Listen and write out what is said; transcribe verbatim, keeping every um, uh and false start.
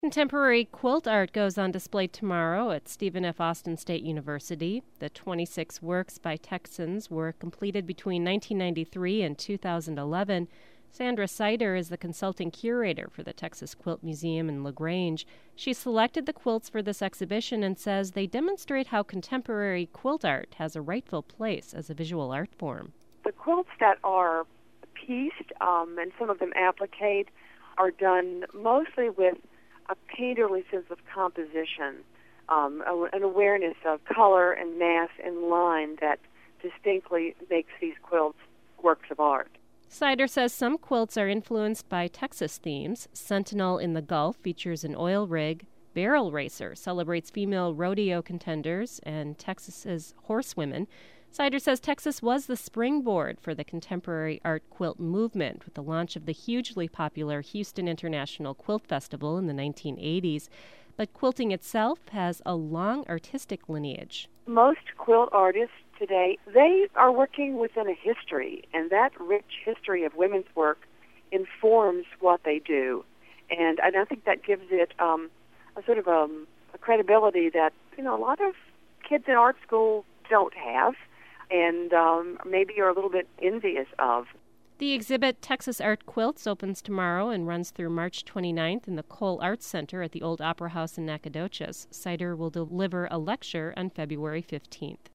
Contemporary quilt art goes on display tomorrow at Stephen F. Austin State University. The twenty-six works by Texans were completed between nineteen ninety-three and two thousand eleven. Sandra Sider is the consulting curator for the Texas Quilt Museum in LaGrange. She selected the quilts for this exhibition and says they demonstrate how contemporary quilt art has a rightful place as a visual art form. The quilts that are pieced um, and some of them appliqued are done mostly with a painterly sense of composition, um, an awareness of color and mass and line that distinctly makes these quilts works of art. Sider says some quilts are influenced by Texas themes. Sentinel in the Gulf features an oil rig. Barrel Racer celebrates female rodeo contenders and Texas's horsewomen. Sider says Texas was the springboard for the contemporary art quilt movement with the launch of the hugely popular Houston International Quilt Festival in the nineteen eighties. But quilting itself has a long artistic lineage. Most quilt artists today, they are working within a history, and that rich history of women's work informs what they do. And, and I think that gives it um, a sort of a, a credibility that, you know, a lot of kids in art school don't have, and um, maybe are a little bit envious of. The exhibit Texas Art Quilts opens tomorrow and runs through March twenty-ninth in the Cole Arts Center at the Old Opera House in Nacogdoches. Sider will deliver a lecture on February fifteenth.